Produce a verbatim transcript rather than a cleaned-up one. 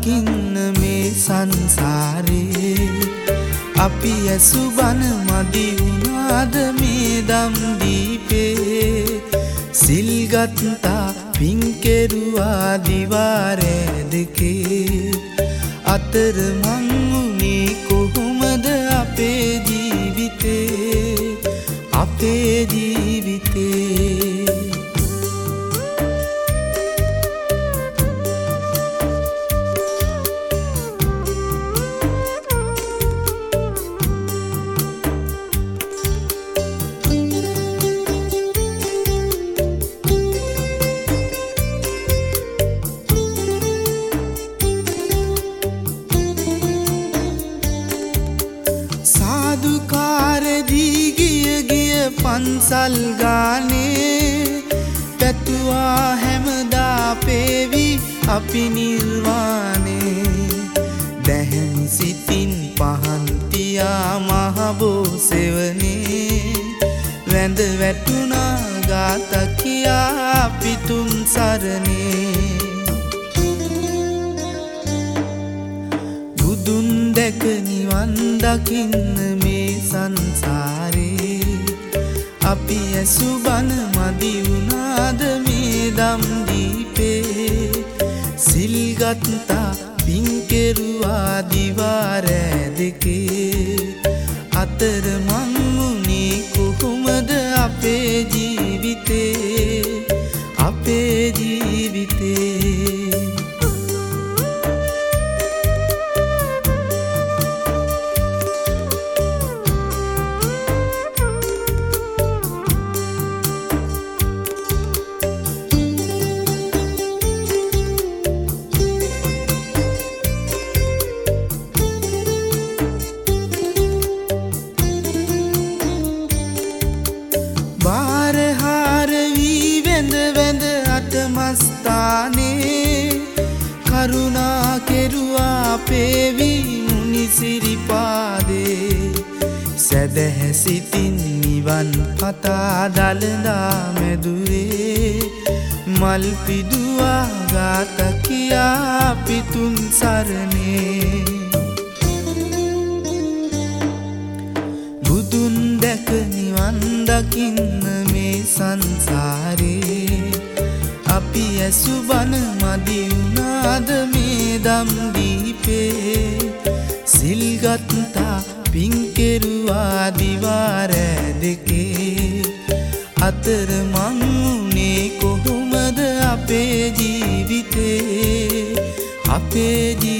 දකින්න මේ සංසාරේ අපි ඇසු බන මදි වුණාද මේ දම් දීපේ සිල් ගත්තා පින් කෙරුවා දිවාරේ දෙකේ අතර මං උනේ කොහොමද අපේ ජීවිතේ අපේ ජීවිතේ සාදුකාරදී ගිය ගිය පන්සල් ගානේ පැතුවා හැමදා පේවි අපි නිර්වාණේ දැහැමි සිතින් පහන් තියා මහබෝ සෙවනේ වැඳ වැටුණා ගාත කියා අපි තුන් සරණේ බුදුන් දැක නිවන් දකින්න මේ සංසාරේ අපි ඇසු බන මදි වුණාද මේ දම් දීපේ සිල් ගත්තා පින් කෙරුවා දිවාරෑ දෙකේ අතර මං උනේ කොහොමද අපේ ජීවිතේ අපේ ජීවිතේ බාරහාර වී වැඳ වැඳ අටමස්ථානේ කරුණා කෙරුවා පේවි මුනිසිරිපාදේ සැදැහැ සිතින් නිවන් පතා දළදා මැදුරේ මල් පිදුවා ගාත කියා අපි තුන් සරණේ බුදුන් දැක නිවන් දකින්න මේ සංසාරේ අපි ඇසු බන මදි වුණාද මේ දම් දීපේ සිල් ගත්තා පින් කෙරුවා දිවාරෑ දෙකේ අතර මං උනේ කොහොමද අපේ ජීවිතේ අපේ ජීවිතේ